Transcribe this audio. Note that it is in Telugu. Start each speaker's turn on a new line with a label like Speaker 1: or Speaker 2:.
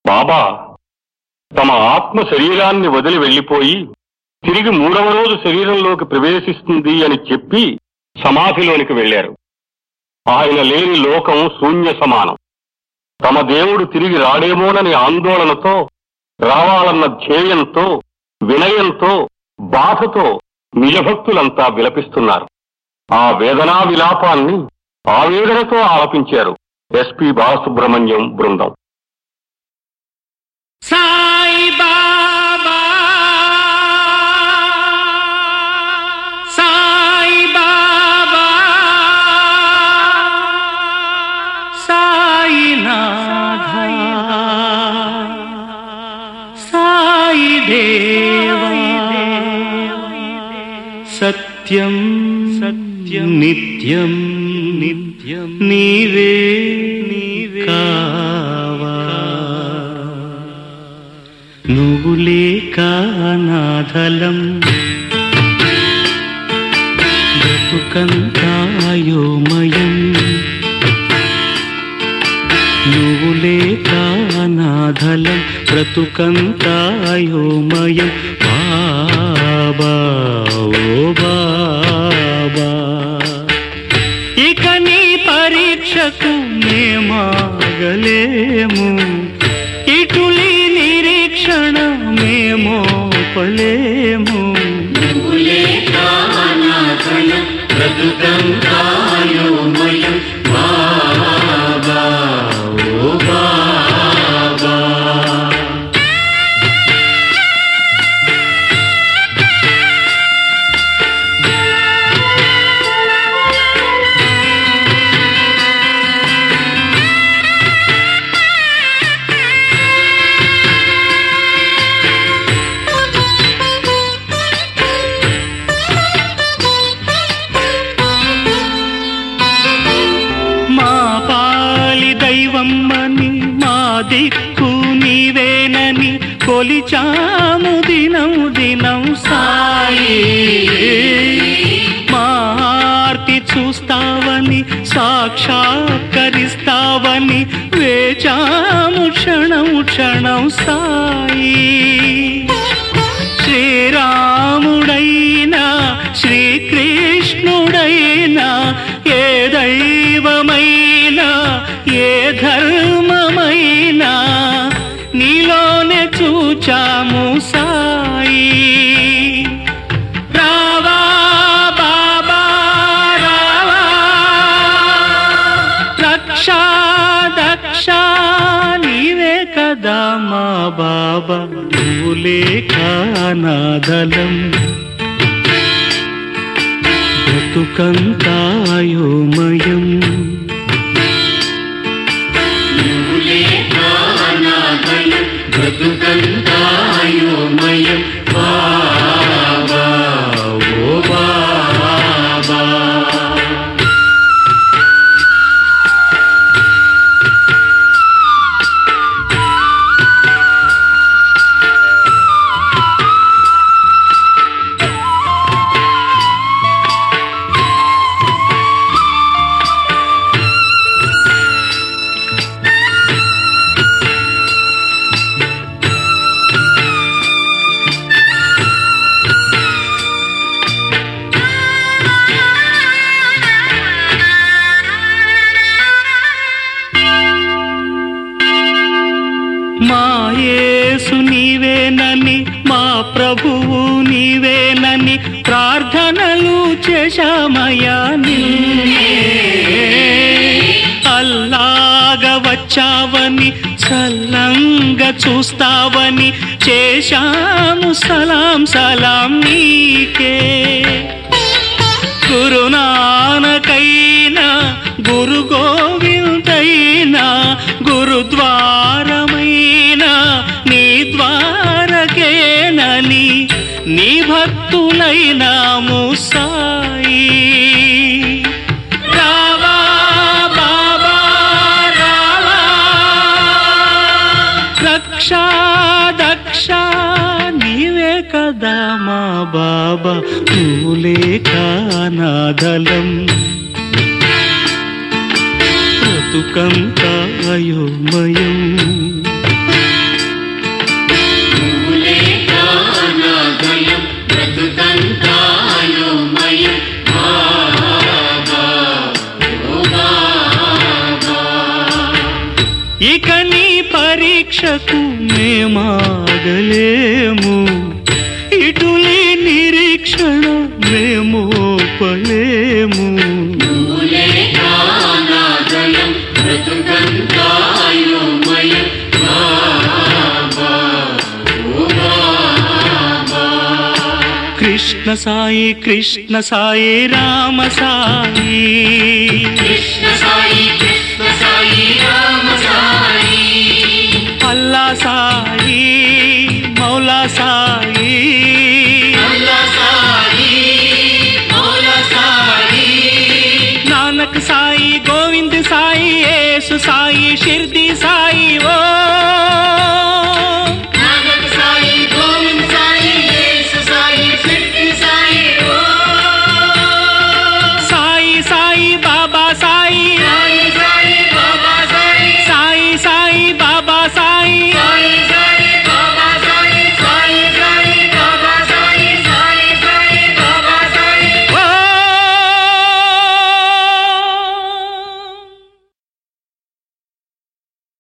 Speaker 1: బాబా తమ ఆత్మ శరీరాన్ని వదిలి వెళ్లిపోయి తిరిగి మూడవ రోజు శరీరంలోకి ప్రవేశిస్తుంది అని చెప్పి సమాధిలోనికి వెళ్లారు. ఆయన లేని లోకం శూన్య సమానం. తమ దేవుడు తిరిగి రాడేమోనని ఆందోళనతో, రావాలన్న ధ్యేయంతో, వినయంతో, బాధతో నిజభక్తులంతా విలపిస్తున్నారు. ఆ వేదనా విలాపాన్ని ఆవేదనతో ఆలపించారు ఎస్పి బాలసుబ్రహ్మణ్యం బృందం.
Speaker 2: సాయి బాబా సాయి బాబా సాయినాథ సాయి దేవా సత్యం సత్యం నిత్యం నిత్యం నీవే కావా నువ్వు లేక నాథలం బ్రతుకంతాయోమయం నువ్వు లేక నాథలం బ్రతుకంతాయోమయం బాబా ఓ బాబా ఇక నీ పరీక్షకు మేమాగలేము ఇటులి నిరీక్షణ మేమోపలేము బ్రతుకంతాయోమయం బాబా ఓ బాబా దైవమ్మని మా దిక్కు నీవేనని కొలిచాము దినం దినం సాయి మా ఆర్తి చూస్తావని సాక్షాత్కరిస్తావని వేచాము క్షణం క్షణం సాయి శ్రీరాముడైనా శ్రీకృష్ణుడైనా ఏ దైవమైనా ఏ ధర్మమైనా నీలోనే చూచాము సాయి రావా బాబా రావా రక్షా దక్షా నీవే కదా మా బాబా నువ్వు లేక నాదలం బ్రతుకంతాయోమయం బ్రతుకంతాయోమయం బాబా ఓ బాబా మా యేసు నీవేనని మా ప్రభువు నీవేనని ప్రార్థనలు చేశామయ్యా నిన్నే అల్లాగా వచ్చావని చల్లంగా చూస్తావని చేశాము సలాం సలాం నీకే గురునానకైనా గురు గోవిందైనా గురుద్వారమైనా నీ ద్వారకేనని నీ భక్తులైనాము సాయి రావా బాబా రావా రక్షా దక్షా నీవే కదా మా బాబా నువ్వు లేక నాదలం బ్రతుకంతాయోమయం ఇక నీ పరీక్షకు మేమాగలేము, ఇటులీ నిరీక్షణ మేమోపలేము. కృష్ణ సాయి కృష్ణ సాయి రామ సాయి,
Speaker 3: కృష్ణ సాయి కృష్ణ సాయి రామ